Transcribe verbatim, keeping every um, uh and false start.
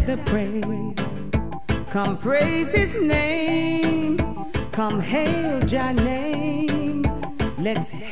the praise. Come praise his name. Come hail Jah name. Let's